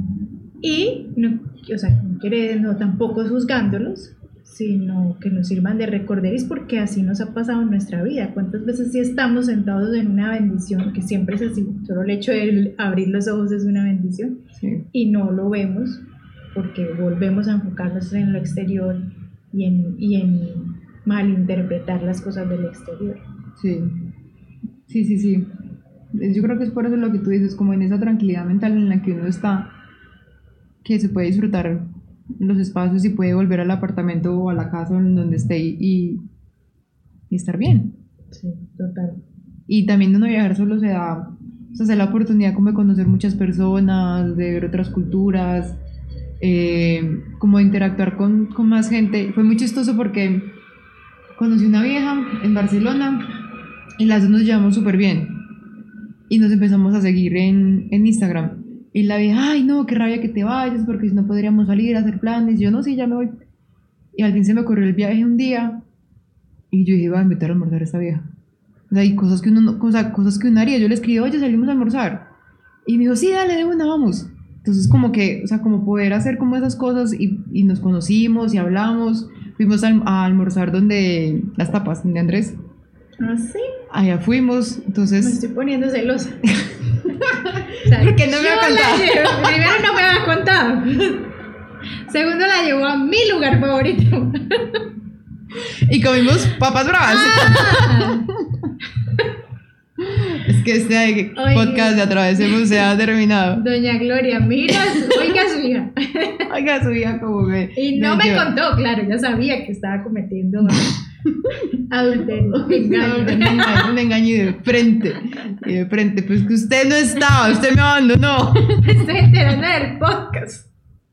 Speaker 3: Y no, o sea, no quiere, no tampoco juzgándolos, sino que nos sirvan de recorderis, porque así nos ha pasado en nuestra vida. ¿Cuántas veces sí estamos sentados en una bendición, que siempre es así, solo el hecho de abrir los ojos es una bendición,
Speaker 1: Sí.
Speaker 3: y no lo vemos porque volvemos a enfocarnos en lo exterior y en, y en malinterpretar las cosas del exterior?
Speaker 1: Sí, sí, sí, sí. Yo creo que es por eso lo que tú dices, como en esa tranquilidad mental en la que uno está, que se puede disfrutar los espacios y puede volver al apartamento o a la casa en donde esté y, y estar bien.
Speaker 3: Sí, total.
Speaker 1: Y también uno viajar solo se da, o sea, se da la oportunidad como de conocer muchas personas, de ver otras culturas, eh, como de interactuar con, con más gente. Fue muy chistoso porque conocí una vieja en Barcelona y las dos nos llevamos súper bien y nos empezamos a seguir en, en Instagram. Y la vieja, ay no, qué rabia que te vayas porque si no podríamos salir a hacer planes. Yo no, sí, ya me voy. Y al fin se me ocurrió el viaje un día y yo dije, voy a invitar a almorzar a esta vieja. O sea, hay cosas que uno, no, o sea, cosas que uno haría. Yo le escribí, oye, salimos a almorzar. Y me dijo, sí, dale, de una, vamos. Entonces como que, o sea, como poder hacer como esas cosas y, y nos conocimos y hablamos, fuimos a, a almorzar donde las tapas, de Andrés.
Speaker 3: ¿Ah, sí?
Speaker 1: Allá fuimos, entonces...
Speaker 3: Me estoy poniendo celosa. O sea,
Speaker 1: ¿por qué no me ha contado?
Speaker 3: Llevo, primero no me ha contado. Segundo la llevó a mi lugar favorito.
Speaker 1: Y comimos papas bravas.
Speaker 3: Ah.
Speaker 1: Es que este
Speaker 3: Oye.
Speaker 1: podcast de Atravesemos se ha terminado.
Speaker 3: Doña Gloria, mira, oiga a su hija.
Speaker 1: Oiga, su hija como me...
Speaker 3: Y no me
Speaker 1: lleva.
Speaker 3: contó, claro, ya sabía que estaba cometiendo adulterio, engaño.
Speaker 1: No, un engaño, un engaño y de frente. Y de frente, pues que usted no estaba, usted me abandonó.
Speaker 3: Me estoy enterando del podcast.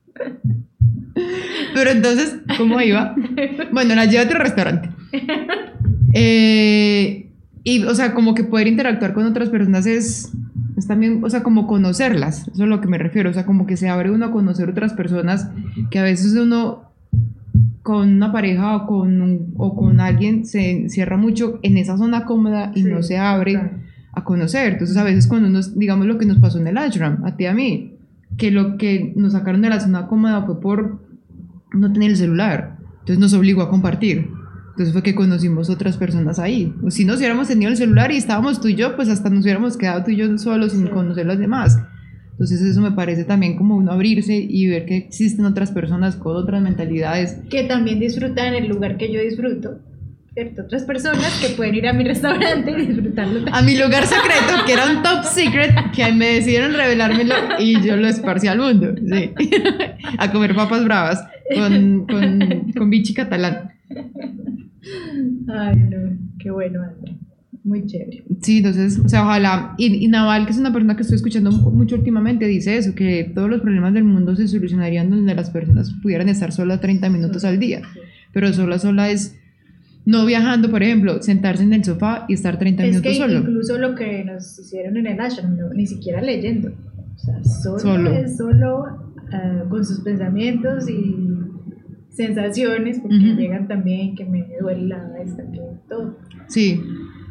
Speaker 1: Pero entonces, ¿cómo iba? Bueno, la llevé a otro restaurante. Eh, y, o sea, como que poder interactuar con otras personas es, es también, o sea, como conocerlas. Eso es a lo que me refiero. O sea, como que se abre uno a conocer otras personas que a veces uno con una pareja o con, un, o con alguien se encierra mucho en esa zona cómoda y
Speaker 3: Sí,
Speaker 1: no se abre
Speaker 3: claro.
Speaker 1: a conocer. Entonces, a veces cuando uno, digamos lo que nos pasó en el ashram, a ti y a mí, que lo que nos sacaron de la zona cómoda fue por no tener el celular, entonces nos obligó a compartir, entonces fue que conocimos otras personas ahí. O si no, si hubiéramos tenido el celular y estábamos tú y yo, pues hasta nos hubiéramos quedado tú y yo solos sin
Speaker 3: Sí.
Speaker 1: conocer a los demás. Entonces eso me parece también como uno abrirse y ver que existen otras personas con otras mentalidades.
Speaker 3: Que también disfrutan el lugar que yo disfruto, ¿cierto? Otras personas que pueden ir a mi restaurante y disfrutarlo también.
Speaker 1: A mi lugar secreto, que era un top secret, que me decidieron revelármelo y yo lo esparcí al mundo, sí. A comer papas bravas con, con, con bichi catalán.
Speaker 3: Ay, no, qué bueno, Andrea. Muy chévere.
Speaker 1: Sí, entonces, o sea, ojalá, y, y Naval, que es una persona que estoy escuchando mucho últimamente, dice eso, que todos los problemas del mundo se solucionarían donde las personas pudieran estar solas treinta minutos al día, pero sola, sola es no viajando, por ejemplo, sentarse en el sofá y estar treinta
Speaker 3: Es
Speaker 1: minutos
Speaker 3: que
Speaker 1: solo.
Speaker 3: incluso lo que nos hicieron en el ashram, no, ni siquiera leyendo, o sea, solo,
Speaker 1: Solo.
Speaker 3: es solo uh, con sus pensamientos y sensaciones, porque
Speaker 1: Ujú.
Speaker 3: llegan también que me duele la esta, que todo.
Speaker 1: Sí,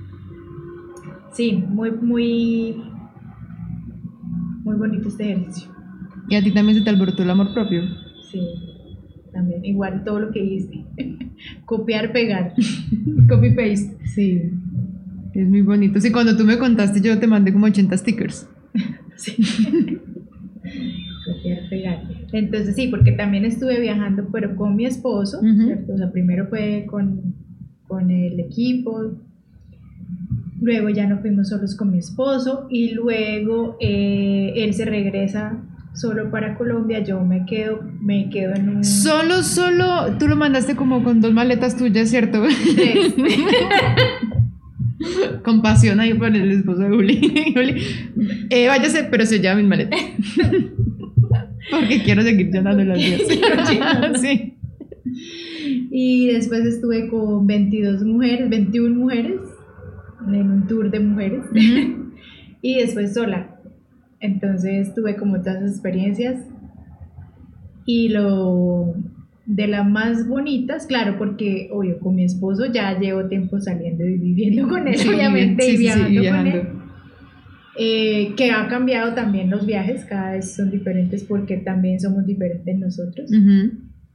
Speaker 3: Sí, muy, muy, muy bonito este ejercicio.
Speaker 1: y a ti también se te alborotó el amor propio.
Speaker 3: Sí, también, igual todo lo que hice. Copiar, pegar, copy paste.
Speaker 1: Sí, es muy bonito. Sí, cuando tú me contaste, yo te mandé como ochenta stickers.
Speaker 3: Sí. Copiar, pegar. Entonces sí, porque también estuve viajando, pero con mi esposo,
Speaker 1: Ujú.
Speaker 3: ¿cierto? O sea, primero fue con, con el equipo, luego ya no fuimos solos con mi esposo y luego eh, él se regresa solo para Colombia, yo me quedo, me quedo en un...
Speaker 1: Solo, solo, tú lo mandaste como con dos maletas tuyas, ¿cierto?
Speaker 3: Tres.
Speaker 1: Con pasión ahí por el esposo de Juli. Juli, eh, váyase, pero se lleva mis maletas. Porque quiero seguir llenando las días. Sí.
Speaker 3: Y después estuve con veintidós mujeres, veintiuna mujeres, en un tour de mujeres.
Speaker 1: Ujú.
Speaker 3: Y después sola. Entonces tuve como todas esas experiencias. Y lo de las más bonitas, claro, porque obvio, con mi esposo ya llevo tiempo saliendo y viviendo con él,
Speaker 1: Sí,
Speaker 3: obviamente,
Speaker 1: sí,
Speaker 3: y
Speaker 1: sí, sí,
Speaker 3: viajando,
Speaker 1: y
Speaker 3: con
Speaker 1: viajando.
Speaker 3: él. Eh, que ha cambiado también los viajes, cada vez son diferentes porque también somos diferentes nosotros.
Speaker 1: Ujú.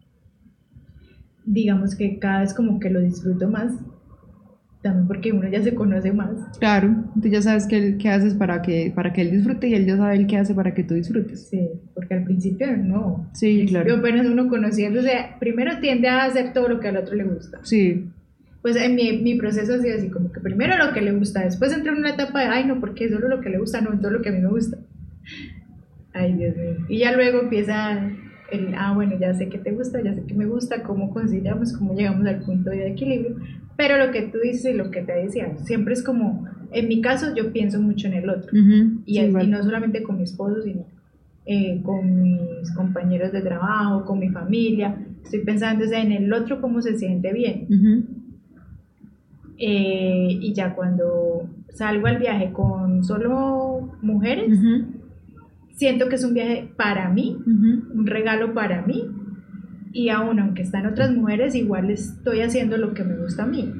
Speaker 3: Digamos que cada vez como que lo disfruto más, también porque uno ya se conoce más.
Speaker 1: Claro, tú ya sabes qué, qué haces para que, para que él disfrute y él ya sabe el qué hace para que tú disfrutes.
Speaker 3: Sí, porque al principio no.
Speaker 1: Sí,
Speaker 3: Al principio
Speaker 1: claro.
Speaker 3: apenas uno conociéndose, primero tiende a hacer todo lo que al otro le gusta.
Speaker 1: Sí,
Speaker 3: Pues en mi, mi proceso ha sido así, como que primero lo que le gusta, después entra en una etapa de, ay no, porque solo lo que le gusta, no, todo lo que a mí me gusta. Ay, Dios mío. Y ya luego empieza el, ah, bueno, ya sé que te gusta, ya sé que me gusta, cómo conciliamos, cómo llegamos al punto de equilibrio. Pero lo que tú dices y lo que te decía, siempre es como, en mi caso yo pienso mucho en el otro.
Speaker 1: ujú,
Speaker 3: Y,
Speaker 1: sí,
Speaker 3: es-
Speaker 1: igual.
Speaker 3: y no solamente con mi esposo, sino eh, con mis compañeros de trabajo, con mi familia. Estoy pensando o sea, en el otro, cómo se siente bien.
Speaker 1: Ujú.
Speaker 3: Eh, y ya cuando salgo al viaje con solo mujeres,
Speaker 1: Ujú.
Speaker 3: siento que es un viaje para mí,
Speaker 1: Ujú.
Speaker 3: un regalo para mí. Y aún aunque están otras mujeres, igual estoy haciendo lo que me gusta a mí.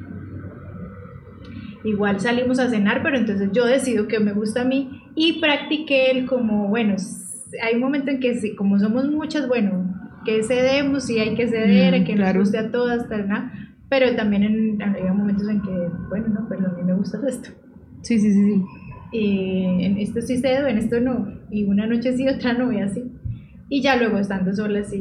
Speaker 3: Igual salimos a cenar, pero entonces yo decido que me gusta a mí y practiqué el como, bueno, hay un momento en que sí, como somos muchas, bueno, que cedemos, sí hay que ceder,
Speaker 1: Mm,
Speaker 3: que
Speaker 1: claro.
Speaker 3: nos guste a todas, tal, ¿no? Pero también en, hay momentos en que, bueno, no, pero a mí me gusta esto.
Speaker 1: Sí, sí, sí, sí.
Speaker 3: Y en esto sí cedo, en esto no. Y una noche sí, otra no, y así. Y ya luego estando sola, sí,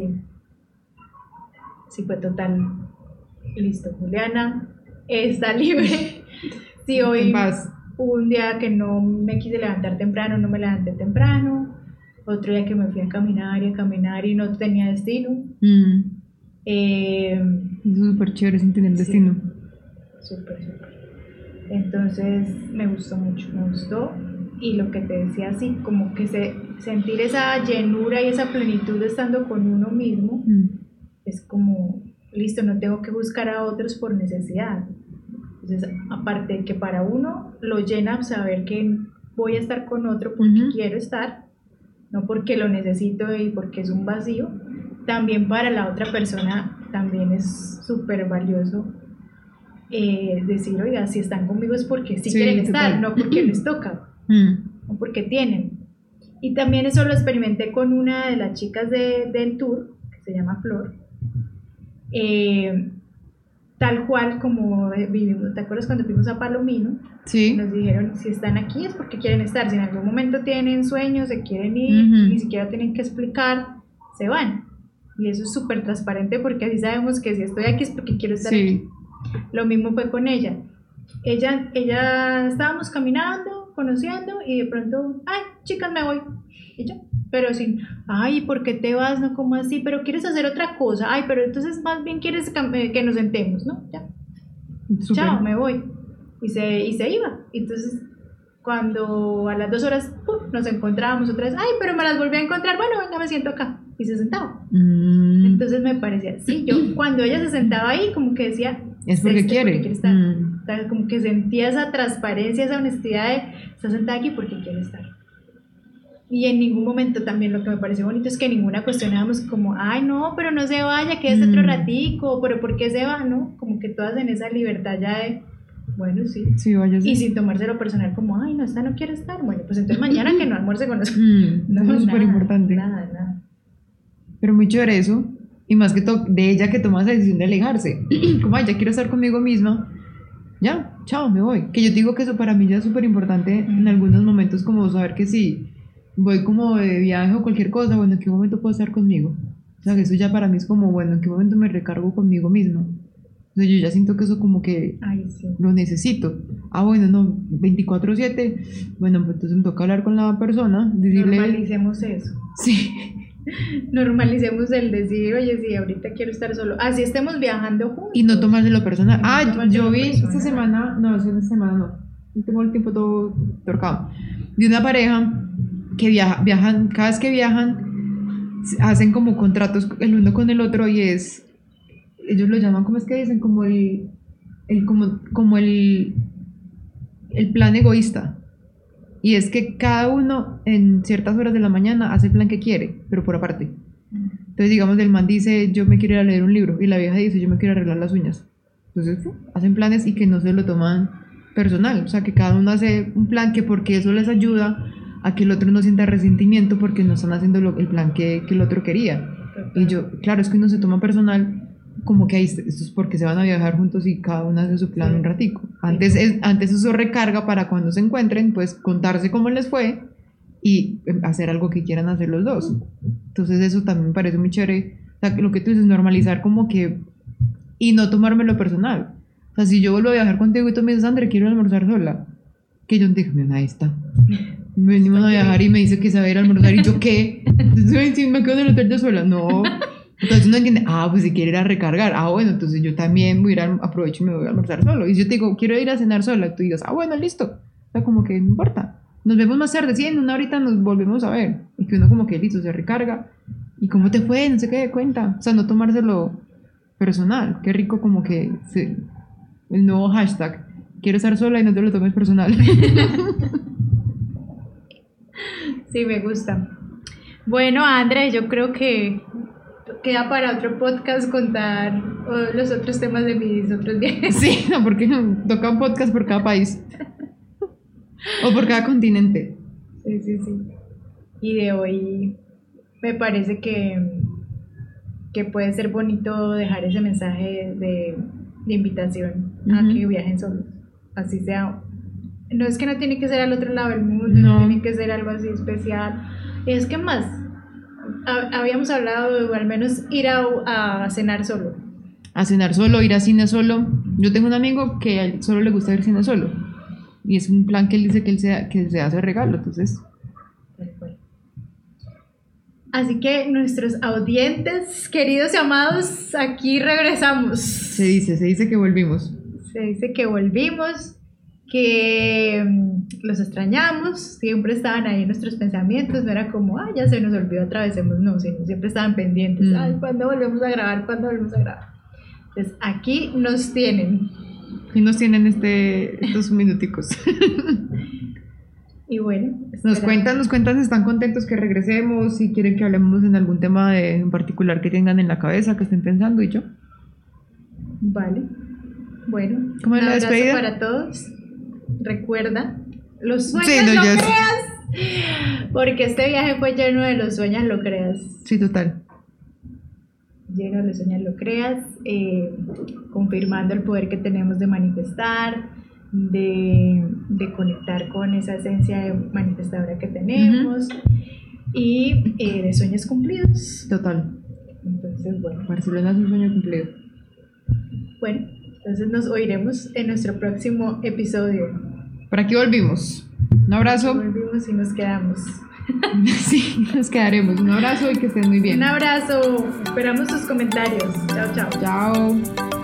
Speaker 3: sí fue total. Listo, Juliana está libre. Sí, hoy
Speaker 1: En paz.
Speaker 3: hubo un día que no me quise levantar temprano, no me levanté temprano. Otro día que me fui a caminar y a caminar y no tenía destino.
Speaker 1: Mm,
Speaker 3: Eh,
Speaker 1: es súper chévere sin tener
Speaker 3: Sí.
Speaker 1: destino.
Speaker 3: Súper, súper. Entonces me gustó mucho, me gustó. Y lo que te decía, así como que se, sentir esa llenura y esa plenitud estando con uno mismo,
Speaker 1: Mm,
Speaker 3: es como, listo, no tengo que buscar a otros por necesidad. Entonces, aparte de que para uno lo llena saber que voy a estar con otro porque
Speaker 1: Ujú.
Speaker 3: quiero estar, no porque lo necesito y porque es un vacío, también para la otra persona también es súper valioso eh, decir, oiga, si están conmigo es porque sí,
Speaker 1: Sí,
Speaker 3: quieren estar,
Speaker 1: total.
Speaker 3: no porque les toca,
Speaker 1: mm,
Speaker 3: no porque tienen. Y también eso lo experimenté con una de las chicas de, del tour, que se llama Flor, eh, tal cual como vivimos. ¿Te acuerdas cuando fuimos a Palomino?
Speaker 1: sí.
Speaker 3: Nos dijeron, si están aquí es porque quieren estar, si en algún momento tienen sueños, se quieren ir,
Speaker 1: Ujú.
Speaker 3: ni siquiera tienen que explicar, se van. Y eso es súper transparente porque así sabemos que si estoy aquí es porque quiero estar aquí.
Speaker 1: Sí.
Speaker 3: Lo mismo fue con ella. Ella, ella estábamos caminando, conociendo y de pronto, ay, chicas, me voy. Y ya, pero sin, ay, ¿por qué te vas? No, como así, pero quieres hacer otra cosa. Ay, pero entonces más bien quieres que, que nos sentemos, ¿no? Ya,
Speaker 1: Súper.
Speaker 3: chao, me voy. Y se, y se iba. Entonces, cuando a las dos horas ¡pum!, nos encontrábamos otra vez, ay, pero me las volví a encontrar, bueno, venga, me siento acá. Y se sentaba.
Speaker 1: Mm,
Speaker 3: Entonces me parecía, sí, yo cuando ella se sentaba ahí, como que decía,
Speaker 1: es porque
Speaker 3: este
Speaker 1: quiere.
Speaker 3: quiere estar.
Speaker 1: Mm,
Speaker 3: O sea, como que sentía esa transparencia, esa honestidad de, está sentada aquí porque quiere estar. Y en ningún momento también lo que me pareció bonito es que ninguna cuestionábamos como, ay, no, pero no se vaya, quédese otro
Speaker 1: Mm.
Speaker 3: ratico, pero ¿por qué se va? ¿No? Como que todas en esa libertad ya de, bueno, sí.
Speaker 1: sí, vaya.
Speaker 3: Y sin tomárselo personal como, ay, no, esta no quiere estar. Bueno, pues entonces mañana que no almuerce con nosotros.
Speaker 1: Mm,
Speaker 3: No,
Speaker 1: eso es súper
Speaker 3: nada,
Speaker 1: importante.
Speaker 3: Nada, nada.
Speaker 1: Pero muy chévere eso. Y más que todo de ella que toma esa decisión de alejarse. Como, ay, ya quiero estar conmigo misma. Ya, chao, me voy. Que yo digo que eso para mí ya es súper importante en algunos momentos, como saber que si voy como de viaje o cualquier cosa, bueno, ¿en qué momento puedo estar conmigo? O sea, que eso ya para mí es como, bueno, ¿en qué momento me recargo conmigo misma? O sea, yo ya siento que eso como que
Speaker 3: Ay, sí.
Speaker 1: lo necesito. Ah, bueno, no, veinticuatro siete. Bueno, pues entonces me toca hablar con la persona, decirle...
Speaker 3: Normalicemos eso.
Speaker 1: Sí.
Speaker 3: Normalicemos el decir, oye, sí, ahorita quiero estar solo. Así estemos viajando juntos.
Speaker 1: Y no tomárselo personal.
Speaker 3: Y no
Speaker 1: Ah,
Speaker 3: tomárselo
Speaker 1: yo vi
Speaker 3: personal.
Speaker 1: esta semana, no, esta semana no, no tengo el tiempo todo torcado, de una pareja que viaja, viajan, cada vez que viajan, s- hacen como contratos el uno con el otro y es, ellos lo llaman, ¿cómo es que dicen? Como el, el como, como el, el plan egoísta. Y es que cada uno en ciertas horas de la mañana hace el plan que quiere, pero por aparte. Entonces, digamos, el man dice, yo me quiero ir a leer un libro, y la vieja dice, yo me quiero arreglar las uñas. Entonces, fu, hacen planes y que no se lo toman personal. O sea, que cada uno hace un plan que porque eso les ayuda a que el otro no sienta resentimiento porque no están haciendo lo- el plan que, que el otro quería. Y yo, claro, es que uno se toma personal como que ahí, esto es porque se van a viajar juntos y cada uno hace su plan
Speaker 3: Sí.
Speaker 1: un ratico. Antes, es, antes eso recarga para cuando se encuentren, pues contarse cómo les fue y eh, hacer algo que quieran hacer los dos. Entonces eso también me parece muy chévere. O sea, que lo que tú dices, normalizar como que... Y no tomármelo personal. O sea, si yo vuelvo a viajar contigo y tú me dices, André, quiero almorzar sola. Que yo dije, mira, ahí está. Venimos a viajar y me dice que se va a ir a almorzar. ¿Y yo qué? Entonces, si me quedo en el hotel yo sola. No. Entonces uno entiende, ah, pues si quiere ir a recargar. Ah, bueno, entonces yo también voy a ir a, aprovecho y me voy a almorzar solo. Y si yo te digo, quiero ir a cenar sola, tú digas, ah, bueno, listo. O sea, como que no importa. Nos vemos más tarde, sí, en una horita nos volvemos a ver. Y que uno como que listo, se recarga. ¿Y cómo te fue? No sé qué de cuenta. O sea, no tomárselo personal. Qué rico como que se- el nuevo hashtag. Quiero estar sola y no te lo tomes personal.
Speaker 3: Sí, me gusta. Bueno, André, yo creo que queda para otro podcast contar oh, los otros temas de mis otros viajes.
Speaker 1: Sí, no, porque no, toca un podcast por cada país. O por cada continente.
Speaker 3: Sí, sí, sí. y de hoy me parece que, que puede ser bonito dejar ese mensaje de, de invitación a
Speaker 1: Ujú.
Speaker 3: que viajen solos, así sea. No es que no tiene que ser al otro lado del mundo,
Speaker 1: No.
Speaker 3: no tiene que ser algo así especial. Es que más, ha- habíamos hablado de al menos ir a, a cenar solo.
Speaker 1: A cenar solo, ir a cine solo. Yo tengo un amigo que a él solo le gusta ir cine solo. Y es un plan que él dice que él se, que se hace regalo. Entonces,
Speaker 3: Así que nuestros audientes, queridos y amados, aquí regresamos.
Speaker 1: se dice, se dice que volvimos.
Speaker 3: Se dice que volvimos, que mm, los extrañamos, siempre estaban ahí en nuestros pensamientos, no era como, ah, ya se nos olvidó, atravesemos, no, sino siempre estaban pendientes,
Speaker 1: Mm.
Speaker 3: ay, ¿cuándo volvemos a grabar? ¿Cuándo volvemos a grabar? Entonces, aquí nos tienen.
Speaker 1: Y nos tienen este, estos minuticos.
Speaker 3: Y bueno,
Speaker 1: Nos
Speaker 3: esperamos.
Speaker 1: cuentan, nos cuentan si están contentos que regresemos, si quieren que hablemos en algún tema de, en particular que tengan en la cabeza, que estén pensando y yo.
Speaker 3: Vale. Bueno,
Speaker 1: ¿Cómo es
Speaker 3: un
Speaker 1: la
Speaker 3: abrazo
Speaker 1: despedida?
Speaker 3: para todos. Recuerda, los sueños
Speaker 1: Sí, no,
Speaker 3: lo
Speaker 1: ya es-
Speaker 3: creas. Porque este viaje fue lleno de los sueños lo creas.
Speaker 1: Sí, total.
Speaker 3: Lleno de los sueños lo creas. eh, confirmando el poder que tenemos de manifestar, de, de conectar con esa esencia de manifestadora que tenemos. Y eh, de sueños cumplidos.
Speaker 1: Total.
Speaker 3: Entonces, bueno.
Speaker 1: Barcelona es un sueño cumplido.
Speaker 3: Bueno, entonces nos oiremos en nuestro próximo episodio.
Speaker 1: Por aquí volvimos. Un abrazo.
Speaker 3: Volvimos y nos quedamos.
Speaker 1: Sí, nos quedaremos. Un abrazo y que estén muy bien.
Speaker 3: Un abrazo. Esperamos sus comentarios. Chao, chao.
Speaker 1: Chao.